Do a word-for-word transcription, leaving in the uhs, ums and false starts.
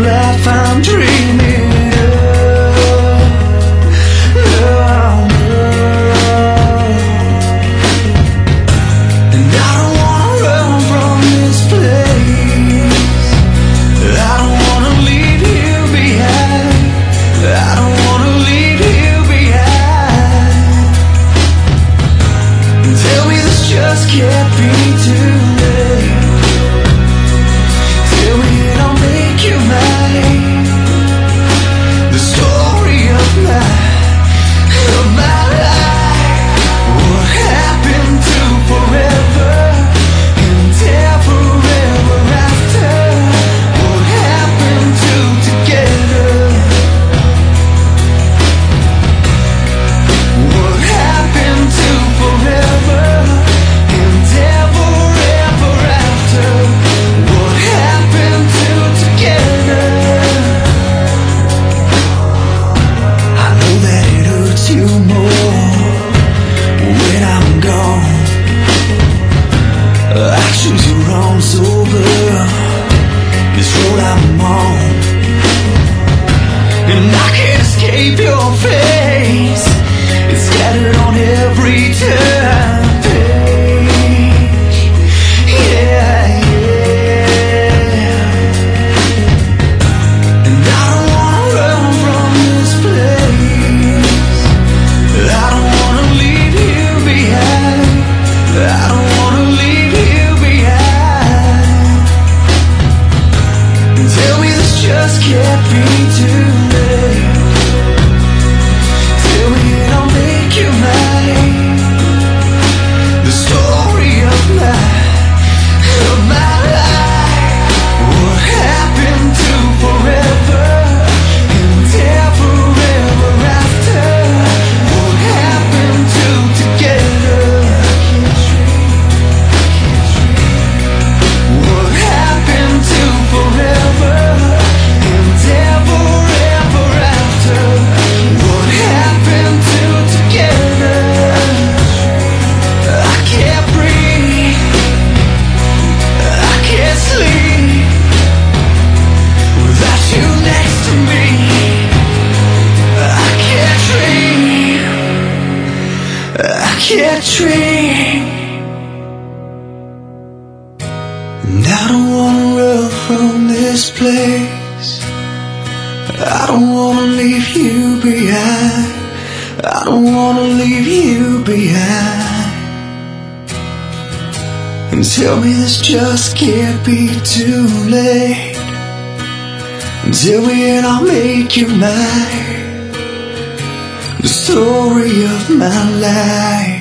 life I'm dreaming of. No, no. And I don't wanna run from this place. I don't wanna leave you behind. I don't wanna leave you behind. Tell me this just can't be too late. Tell me and I'll make you mine. The story of my, of my life. What happened to forever and ever, ever after? What happened to together? What happened to forever and ever, ever after? What happened to together? I know that it hurts you more when I'm gone. I choose your arms over this road I'm on, and I can't escape your face. It's scattered on every turn page. Yeah, yeah. And I don't wanna run from this place. I don't wanna leave you behind. I don't wanna leave you behind. Tell me this just can't be too late. Tell me and I'll make you mine. The story of my, of my life. What happened to forever and ever, ever after? What happened to together? What happened to forever and ever, ever after? What happened to together? I can't breathe, I can't sleep without you next to me. I can't dream, I can't dream. And I don't wanna run from this place. I don't wanna leave you behind. I don't wanna leave you behind. And tell me this just can't be too late. And tell me and I'll make you mine. The story of my life.